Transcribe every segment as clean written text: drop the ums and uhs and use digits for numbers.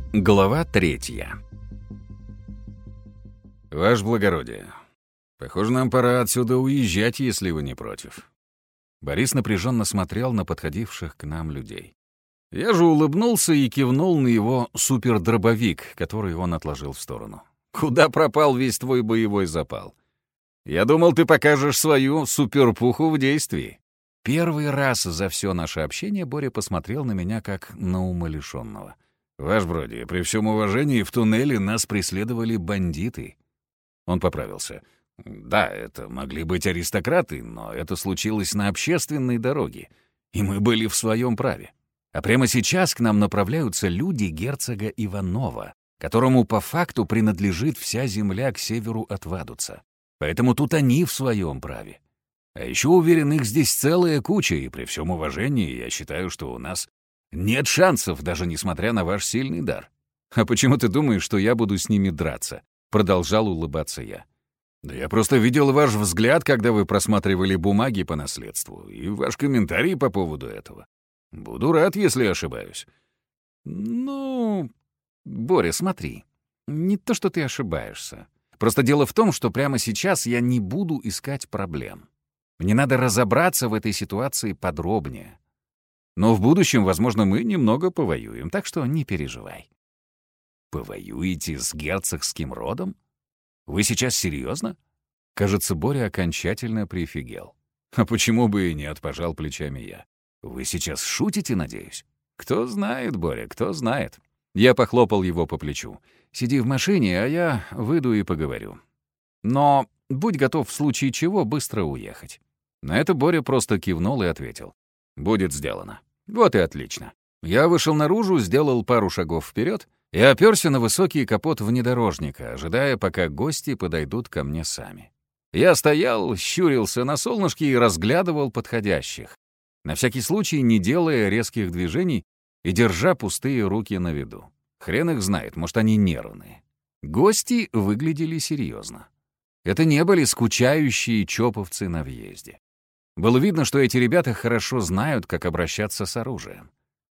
Глава 3. «Ваше благородие, похоже, нам пора отсюда уезжать, если вы не против». Борис напряженно смотрел на подходивших к нам людей. Я же улыбнулся и кивнул на его супердробовик, который он отложил в сторону. «Куда пропал весь твой боевой запал? Я думал, ты покажешь свою суперпуху в действии». Первый раз за все наше общение Боря посмотрел на меня как на умалишенного. «Ваше бродие, при всем уважении, в туннеле нас преследовали бандиты». Он поправился. «Да, это могли быть аристократы, но это случилось на общественной дороге, и мы были в своем праве. А прямо сейчас к нам направляются люди герцога Иванова, которому по факту принадлежит вся земля к северу от Вадуца. Поэтому тут они в своем праве. А еще, уверен, их здесь целая куча, и при всем уважении я считаю, что у нас нет шансов, даже несмотря на ваш сильный дар». «А почему ты думаешь, что я буду с ними драться?» Продолжал улыбаться я. «Да я просто видел ваш взгляд, когда вы просматривали бумаги по наследству, и ваш комментарий по поводу этого. Буду рад, если ошибаюсь». «Ну, Боря, смотри, не то, что ты ошибаешься. Просто дело в том, что прямо сейчас я не буду искать проблем. Мне надо разобраться в этой ситуации подробнее. Но в будущем, возможно, мы немного повоюем, так что не переживай». «Повоюете с герцогским родом? Вы сейчас серьезно?» Кажется, Боря окончательно прифигел. «А почему бы и нет?» — пожал плечами я. «Вы сейчас шутите, надеюсь?» «Кто знает, Боря, кто знает». Я похлопал его по плечу. «Сиди в машине, а я выйду и поговорю. Но будь готов в случае чего быстро уехать». На это Боря просто кивнул и ответил. «Будет сделано». Вот и отлично. Я вышел наружу, сделал пару шагов вперед и оперся на высокий капот внедорожника, ожидая, пока гости подойдут ко мне сами. Я стоял, щурился на солнышке и разглядывал подходящих, на всякий случай не делая резких движений и держа пустые руки на виду. Хрен их знает, может, они нервные. Гости выглядели серьезно. Это не были скучающие чоповцы на въезде. Было видно, что эти ребята хорошо знают, как обращаться с оружием.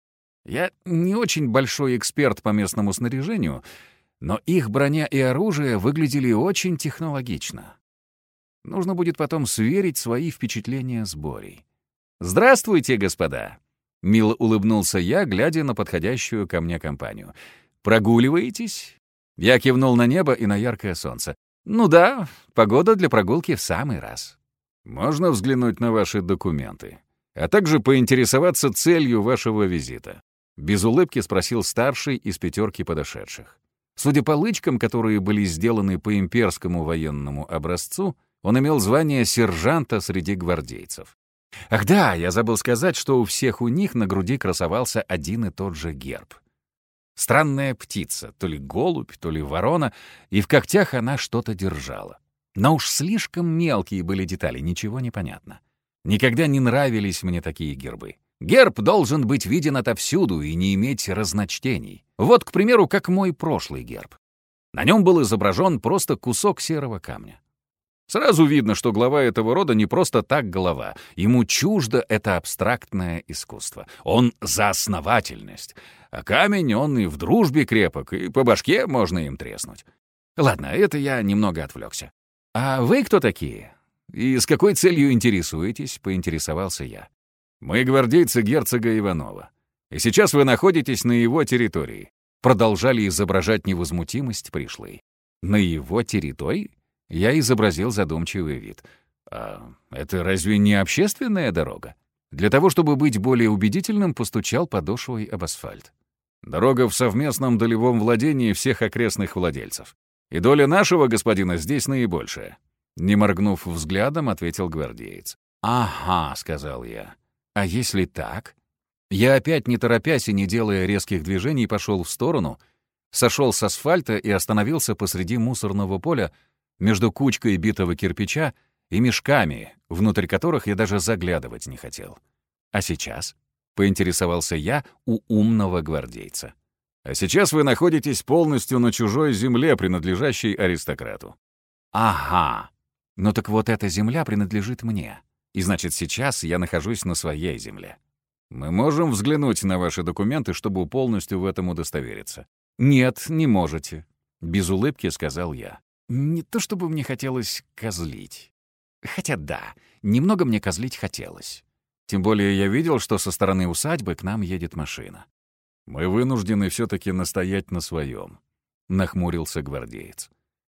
Я не очень большой эксперт по местному снаряжению, но их броня и оружие выглядели очень технологично. Нужно будет потом сверить свои впечатления с Борей. «Здравствуйте, господа!» — мило улыбнулся я, глядя на подходящую ко мне компанию. «Прогуливаетесь?» Я кивнул на небо и на яркое солнце. «Ну да, погода для прогулки в самый раз». «Можно взглянуть на ваши документы, а также поинтересоваться целью вашего визита?» Без улыбки спросил старший из пятерки подошедших. Судя по лычкам, которые были сделаны по имперскому военному образцу, он имел звание сержанта среди гвардейцев. Ах да, я забыл сказать, что у всех у них на груди красовался один и тот же герб. Странная птица, то ли голубь, то ли ворона, и в когтях она что-то держала. Но уж слишком мелкие были детали, ничего не понятно. Никогда не нравились мне такие гербы. Герб должен быть виден отовсюду и не иметь разночтений. Вот, к примеру, как мой прошлый герб. На нем был изображен просто кусок серого камня. Сразу видно, что глава этого рода не просто так глава. Ему чуждо это абстрактное искусство. Он за основательность. А камень, он и в дружбе крепок, и по башке можно им треснуть. Ладно, это я немного отвлекся. «А вы кто такие? И с какой целью интересуетесь?» — поинтересовался я. «Мы гвардейцы герцога Иванова. И сейчас вы находитесь на его территории». Продолжали изображать невозмутимость пришлые. «На его территории?» Я изобразил задумчивый вид. «А это разве не общественная дорога?» Для того, чтобы быть более убедительным, постучал подошвой об асфальт. «Дорога в совместном долевом владении всех окрестных владельцев. И доля нашего господина здесь наибольшая». Не моргнув взглядом, ответил гвардеец. «Ага», — сказал я. «А если так?» Я опять, не торопясь и не делая резких движений, пошел в сторону, сошел с асфальта и остановился посреди мусорного поля между кучкой битого кирпича и мешками, внутрь которых я даже заглядывать не хотел. «А сейчас?» — поинтересовался я у умного гвардейца. «А сейчас вы находитесь полностью на чужой земле, принадлежащей аристократу». «Ага. Ну так вот эта земля принадлежит мне. И значит, сейчас я нахожусь на своей земле». «Мы можем взглянуть на ваши документы, чтобы полностью в этом удостовериться». «Нет, не можете», — без улыбки сказал я. Не то чтобы мне хотелось козлить. Хотя да, немного мне козлить хотелось. Тем более я видел, что со стороны усадьбы к нам едет машина. «Мы вынуждены все-таки настоять на своем», — нахмурился гвардеец.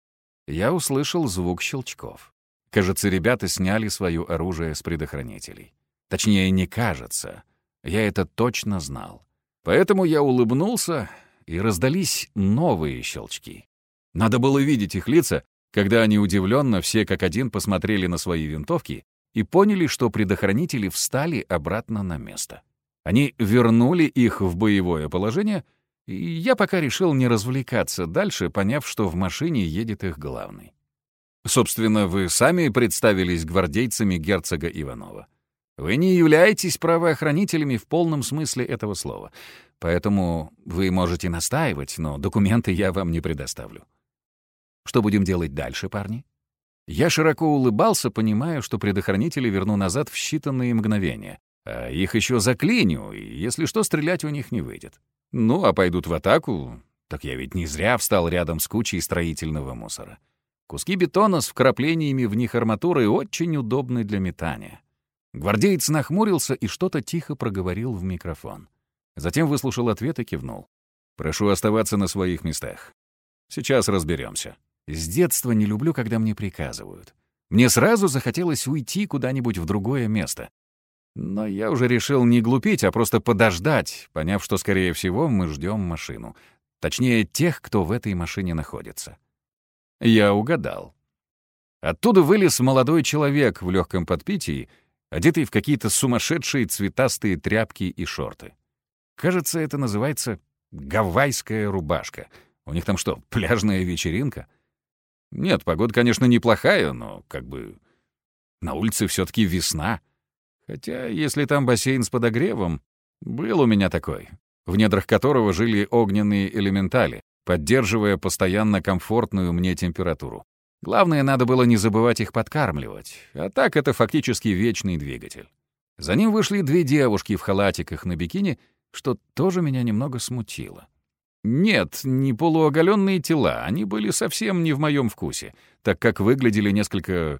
Я услышал звук щелчков. Кажется, ребята сняли свое оружие с предохранителей. Точнее, не кажется. Я это точно знал. Поэтому я улыбнулся, и раздались новые щелчки. Надо было видеть их лица, когда они удивленно все как один посмотрели на свои винтовки и поняли, что предохранители встали обратно на место. Они вернули их в боевое положение, и я пока решил не развлекаться дальше, поняв, что в машине едет их главный. Собственно, вы сами представились гвардейцами герцога Иванова. Вы не являетесь правоохранителями в полном смысле этого слова, поэтому вы можете настаивать, но документы я вам не предоставлю. Что будем делать дальше, парни? Я широко улыбался, понимая, что предохранители верну назад в считанные мгновения, а их еще заклиню, и если что, стрелять у них не выйдет. Ну, а пойдут в атаку, так я ведь не зря встал рядом с кучей строительного мусора. Куски бетона с вкраплениями в них арматуры очень удобны для метания. Гвардеец нахмурился и что-то тихо проговорил в микрофон. Затем выслушал ответ и кивнул. «Прошу оставаться на своих местах. Сейчас разберемся. С детства не люблю, когда мне приказывают. Мне сразу захотелось уйти куда-нибудь в другое место. Но я уже решил не глупить, а просто подождать, поняв, что, скорее всего, мы ждем машину. Точнее, тех, кто в этой машине находится. Я угадал. Оттуда вылез молодой человек в легком подпитии, одетый в какие-то сумасшедшие цветастые тряпки и шорты. Кажется, это называется гавайская рубашка. У них там что, пляжная вечеринка? Нет, погода, конечно, неплохая, но как бы на улице все-таки весна. Хотя, если там бассейн с подогревом, был у меня такой, в недрах которого жили огненные элементали, поддерживая постоянно комфортную мне температуру. Главное, надо было не забывать их подкармливать, а так это фактически вечный двигатель. За ним вышли две девушки в халатиках на бикини, что тоже меня немного смутило. Нет, не полуоголенные тела, они были совсем не в моем вкусе, так как выглядели несколько...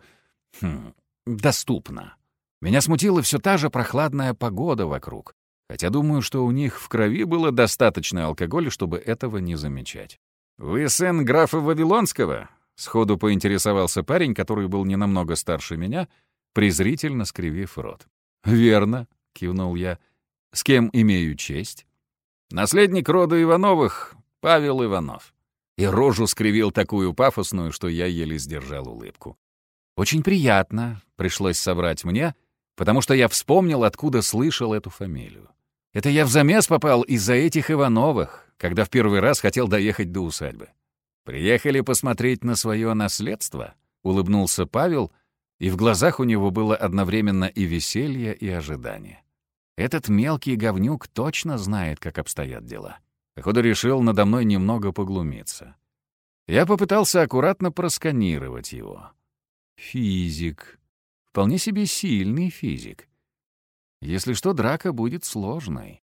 доступно. Меня смутила все та же прохладная погода вокруг, хотя думаю, что у них в крови было достаточно алкоголя, чтобы этого не замечать. «Вы сын графа Вавилонского?» — сходу поинтересовался парень, который был не намного старше меня, презрительно скривив рот. «Верно», — кивнул я. «С кем имею честь?» «Наследник рода Ивановых, Павел Иванов». И рожу скривил такую пафосную, что я еле сдержал улыбку. «Очень приятно», — пришлось соврать мне, потому что я вспомнил, откуда слышал эту фамилию. Это я в замес попал из-за этих Ивановых, когда в первый раз хотел доехать до усадьбы. «Приехали посмотреть на свое наследство?» — улыбнулся Павел, и в глазах у него было одновременно и веселье, и ожидание. Этот мелкий говнюк точно знает, как обстоят дела. Походу, решил надо мной немного поглумиться. Я попытался аккуратно просканировать его. Физик. Вполне себе сильный физик. Если что, драка будет сложной.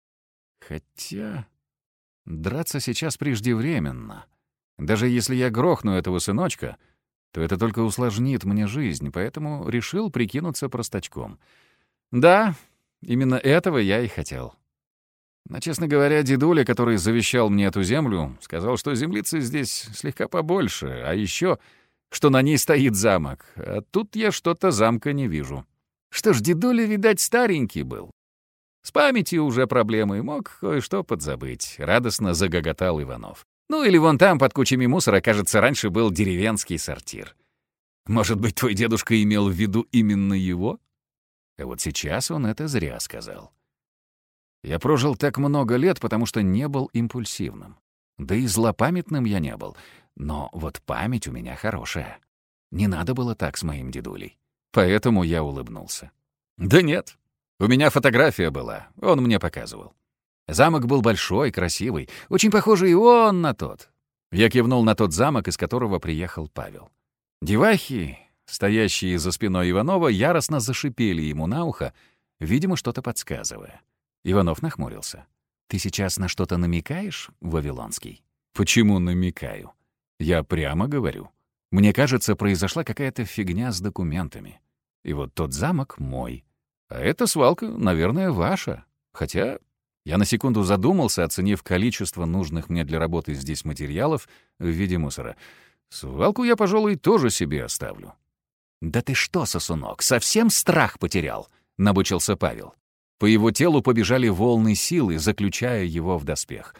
Хотя... драться сейчас преждевременно. Даже если я грохну этого сыночка, то это только усложнит мне жизнь, поэтому решил прикинуться простачком. Да, именно этого я и хотел. Но, честно говоря, дедуля, который завещал мне эту землю, сказал, что землицы здесь слегка побольше, а еще, что на ней стоит замок. А тут я что-то замка не вижу. Что ж, дедуля, видать, старенький был. С памятью уже проблемы, мог кое-что подзабыть. Радостно загоготал Иванов. Ну или вон там, под кучами мусора, кажется, раньше был деревенский сортир. Может быть, твой дедушка имел в виду именно его? А вот сейчас он это зря сказал. Я прожил так много лет, потому что не был импульсивным. Да и злопамятным я не был. Но вот память у меня хорошая. Не надо было так с моим дедулей. Поэтому я улыбнулся. Да нет, у меня фотография была, он мне показывал. Замок был большой, красивый, очень похожий он на тот. Я кивнул на тот замок, из которого приехал Павел. Девахи, стоящие за спиной Иванова, яростно зашипели ему на ухо, видимо, что-то подсказывая. Иванов нахмурился. «Ты сейчас на что-то намекаешь, Вавилонский?» «Почему намекаю? Я прямо говорю. Мне кажется, произошла какая-то фигня с документами. И вот тот замок мой. А эта свалка, наверное, ваша. Хотя я на секунду задумался, оценив количество нужных мне для работы здесь материалов в виде мусора. Свалку я, пожалуй, тоже себе оставлю». «Да ты что, сосунок, совсем страх потерял?» — набычился Павел. По его телу побежали волны силы, заключая его в доспех.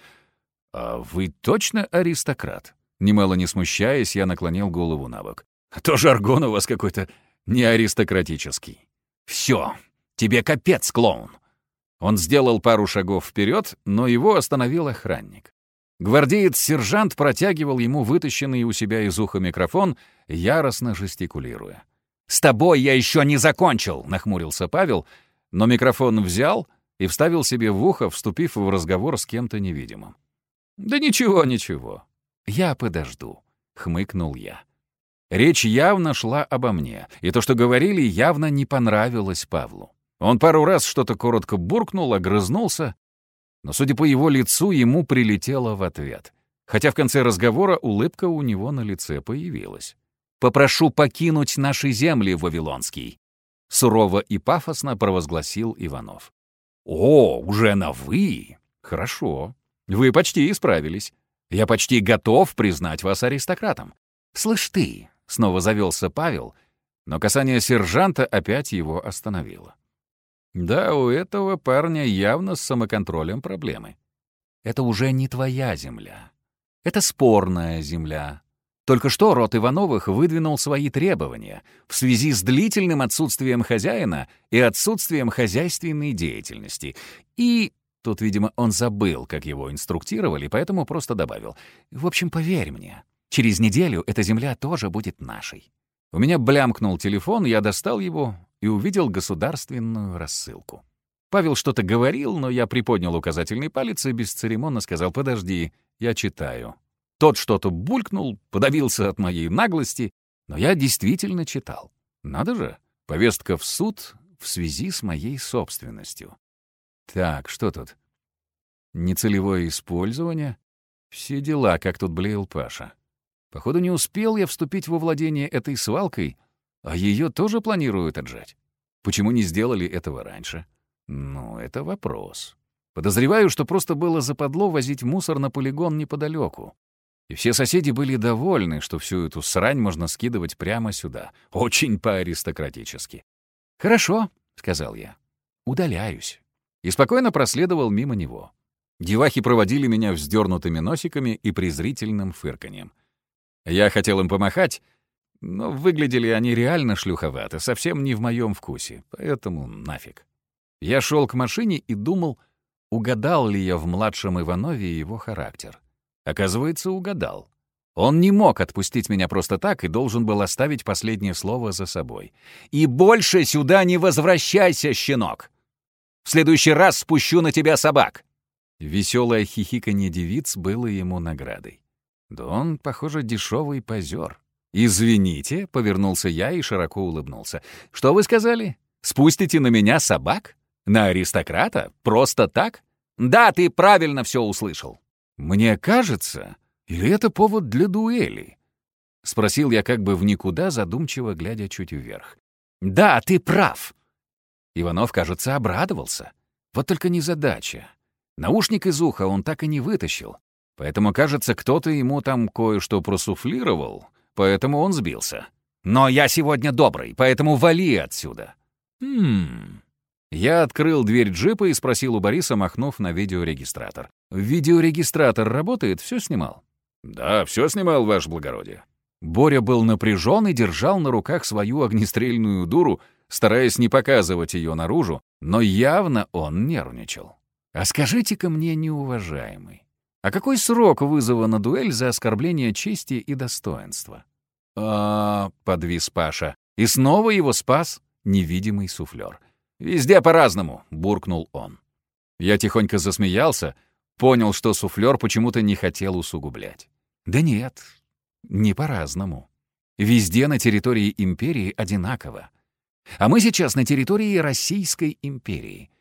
«А вы точно аристократ?» Немало не смущаясь, я наклонил голову на бок. «А то жаргон у вас какой-то не аристократический». «Всё, тебе капец, клоун!» Он сделал пару шагов вперед, но его остановил охранник. Гвардеец-сержант протягивал ему вытащенный у себя из уха микрофон, яростно жестикулируя. «С тобой я еще не закончил!» — нахмурился Павел, но микрофон взял и вставил себе в ухо, вступив в разговор с кем-то невидимым. «Да ничего, ничего. Я подожду», — хмыкнул я. Речь явно шла обо мне, и то, что говорили, явно не понравилось Павлу. Он пару раз что-то коротко буркнул, огрызнулся, но, судя по его лицу, ему прилетело в ответ. Хотя в конце разговора улыбка у него на лице появилась. «Попрошу покинуть наши земли, Вавилонский», — сурово и пафосно провозгласил Иванов. «О, уже на «вы»? Хорошо. Вы почти исправились. Я почти готов признать вас аристократом». «Слышь ты», — снова завелся Павел, но касание сержанта опять его остановило. Да, у этого парня явно с самоконтролем проблемы. «Это уже не твоя земля. Это спорная земля. Только что род Ивановых выдвинул свои требования в связи с длительным отсутствием хозяина и отсутствием хозяйственной деятельности. И тут, видимо, он забыл, как его инструктировали, поэтому просто добавил: в общем, поверь мне, через неделю эта земля тоже будет нашей». У меня блямкнул телефон, я достал его и увидел государственную рассылку. Павел что-то говорил, но я приподнял указательный палец и бесцеремонно сказал: «Подожди, я читаю». Тот что-то булькнул, подавился от моей наглости, но я действительно читал. Надо же, повестка в суд в связи с моей собственностью. Так, что тут? Нецелевое использование? Все дела, как тут блеял Паша. Походу, не успел я вступить во владение этой свалкой, а ее тоже планируют отжать. Почему не сделали этого раньше? Ну, это вопрос. Подозреваю, что просто было западло возить мусор на полигон неподалеку. И все соседи были довольны, что всю эту срань можно скидывать прямо сюда. Очень по-аристократически. «Хорошо», — сказал я. «Удаляюсь». И спокойно проследовал мимо него. Девахи проводили меня вздернутыми носиками и презрительным фырканьем. Я хотел им помахать, но выглядели они реально шлюховато, совсем не в моем вкусе, поэтому нафиг. Я шел к машине и думал, угадал ли я в младшем Иванове его характер. Оказывается, угадал. Он не мог отпустить меня просто так и должен был оставить последнее слово за собой. «И больше сюда не возвращайся, щенок! В следующий раз спущу на тебя собак!» Веселое хихиканье девиц было ему наградой. Да он, похоже, дешевый позер. «Извините», — повернулся я и широко улыбнулся. «Что вы сказали? Спустите на меня собак? На аристократа? Просто так? Да, ты правильно все услышал». «Мне кажется, или это повод для дуэли?» — спросил я как бы в никуда, задумчиво глядя чуть вверх. «Да, ты прав». Иванов, кажется, обрадовался. Вот только незадача. Наушник из уха он так и не вытащил. Поэтому, кажется, кто-то ему там кое-что просуфлировал, поэтому он сбился. «Но я сегодня добрый, поэтому вали отсюда». Я открыл дверь джипа и спросил у Бориса, махнув на видеорегистратор. «Видеорегистратор работает? Все снимал?» «Да, все снимал, ваше благородие». Боря был напряжен и держал на руках свою огнестрельную дуру, стараясь не показывать ее наружу, но явно он нервничал. «А скажите-ка мне, неуважаемый, а какой срок вызова на дуэль за оскорбление чести и достоинства?» Подвис Паша. И снова его спас невидимый суфлер. «Везде по-разному», — буркнул он. Я тихонько засмеялся, понял, что суфлер почему-то не хотел усугублять. «Да нет, не по-разному. Везде на территории империи одинаково. А мы сейчас на территории Российской империи.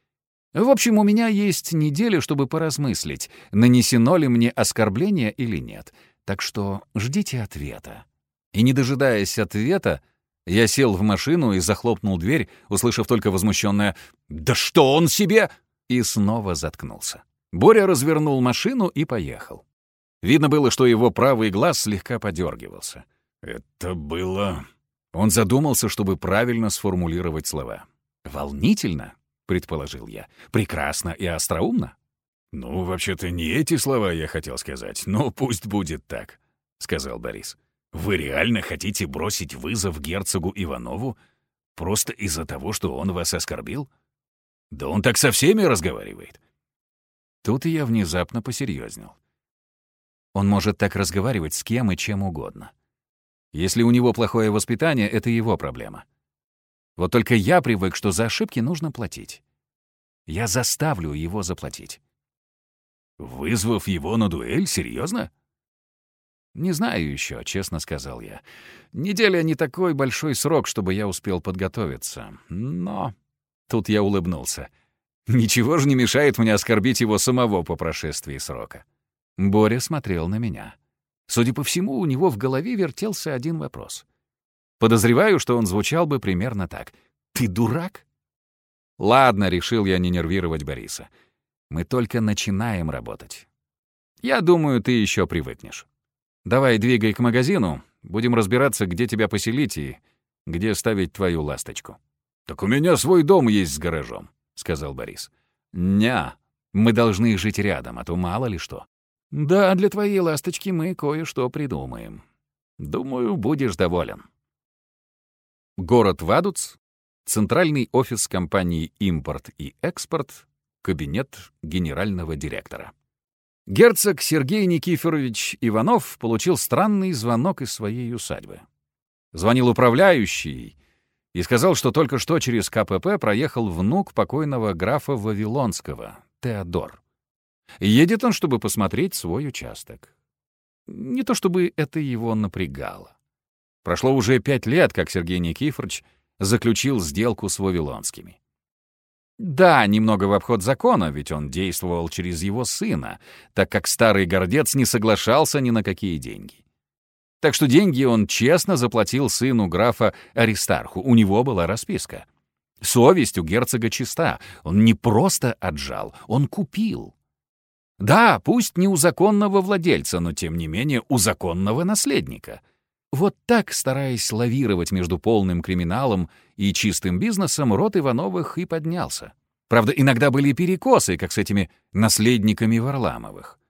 В общем, у меня есть неделя, чтобы поразмыслить, нанесено ли мне оскорбление или нет. Так что ждите ответа». И, не дожидаясь ответа, я сел в машину и захлопнул дверь, услышав только возмущенное «Да что он себе!» и снова заткнулся. Боря развернул машину и поехал. Видно было, что его правый глаз слегка подергивался. Это было... Он задумался, чтобы правильно сформулировать слова. «Волнительно?» — предположил я. «Прекрасно и остроумно?» «Ну, вообще-то не эти слова я хотел сказать, но пусть будет так», — сказал Борис. «Вы реально хотите бросить вызов герцогу Иванову просто из-за того, что он вас оскорбил? Да он так со всеми разговаривает». Тут я внезапно посерьезнел. Он может так разговаривать с кем и чем угодно. Если у него плохое воспитание, это его проблема. Вот только я привык, что за ошибки нужно платить. Я заставлю его заплатить. «Вызвав его на дуэль? Серьезно?» «Не знаю еще», — честно сказал я. «Неделя не такой большой срок, чтобы я успел подготовиться. Но...» Тут я улыбнулся. «Ничего же не мешает мне оскорбить его самого по прошествии срока». Боря смотрел на меня. Судя по всему, у него в голове вертелся один вопрос. Подозреваю, что он звучал бы примерно так. «Ты дурак?» «Ладно», — решил я не нервировать Бориса. «Мы только начинаем работать. Я думаю, ты еще привыкнешь. Давай двигай к магазину, будем разбираться, где тебя поселить и где ставить твою ласточку». «Так у меня свой дом есть с гаражом», — сказал Борис. «Ня, мы должны жить рядом, а то мало ли что». «Да, для твоей ласточки мы кое-что придумаем. Думаю, будешь доволен». Город Вадуц, центральный офис компании «Импорт и экспорт», кабинет генерального директора. Герцог Сергей Никифорович Иванов получил странный звонок из своей усадьбы. Звонил управляющий и сказал, что только что через КПП проехал внук покойного графа Вавилонского, Теодор. Едет он, чтобы посмотреть свой участок. Не то чтобы это его напрягало. Прошло уже 5 лет, как Сергей Никифорович заключил сделку с Вавилонскими. Да, немного в обход закона, ведь он действовал через его сына, так как старый гордец не соглашался ни на какие деньги. Так что деньги он честно заплатил сыну графа Аристарху, у него была расписка. Совесть у герцога чиста, он не просто отжал, он купил. Да, пусть не у законного владельца, но тем не менее у законного наследника. Вот так, стараясь лавировать между полным криминалом и чистым бизнесом, род Ивановых и поднялся. Правда, иногда были перекосы, как с этими наследниками Варламовых.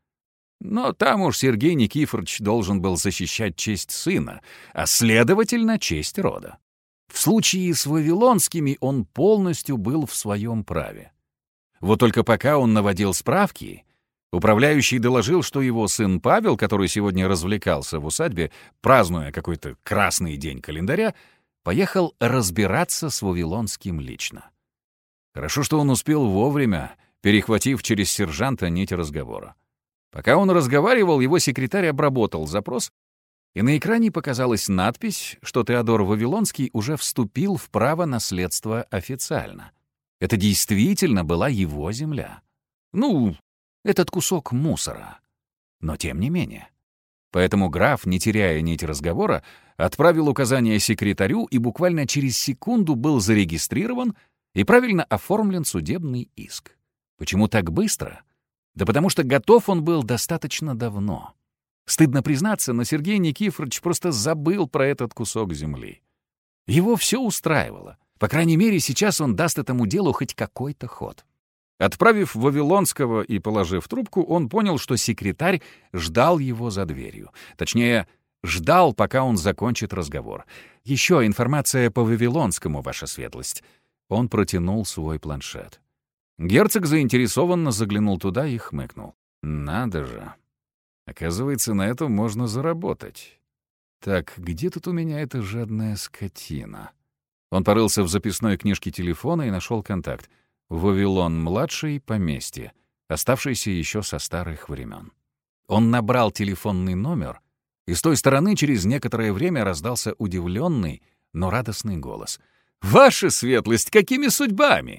Но там уж Сергей Никифорович должен был защищать честь сына, а, следовательно, честь рода. В случае с Вавилонскими он полностью был в своем праве. Вот только пока он наводил справки, управляющий доложил, что его сын Павел, который сегодня развлекался в усадьбе, празднуя какой-то красный день календаря, поехал разбираться с Вавилонским лично. Хорошо, что он успел вовремя, перехватив через сержанта нить разговора. Пока он разговаривал, его секретарь обработал запрос, и на экране показалась надпись, что Теодор Вавилонский уже вступил в право наследства официально. Это действительно была его земля. Ну, этот кусок мусора. Но тем не менее. Поэтому граф, не теряя нить разговора, отправил указание секретарю и буквально через секунду был зарегистрирован и правильно оформлен судебный иск. Почему так быстро? Да потому что готов он был достаточно давно. Стыдно признаться, но Сергей Никифорович просто забыл про этот кусок земли. Его все устраивало. По крайней мере, сейчас он даст этому делу хоть какой-то ход. Отправив Вавилонского и положив трубку, он понял, что секретарь ждал его за дверью. Точнее, ждал, пока он закончит разговор. «Еще информация по Вавилонскому, ваша светлость». Он протянул свой планшет. Герцог заинтересованно заглянул туда и хмыкнул. «Надо же. Оказывается, на этом можно заработать. Так, где тут у меня эта жадная скотина?» Он порылся в записной книжке телефона и нашел контакт. Вавилон-младший, поместье, оставшийся еще со старых времен. Он набрал телефонный номер, и с той стороны через некоторое время раздался удивленный, но радостный голос. «Ваша светлость, какими судьбами?»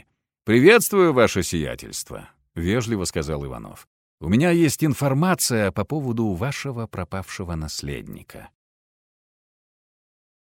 «Приветствую, ваше сиятельство», — вежливо сказал Иванов. «У меня есть информация по поводу вашего пропавшего наследника».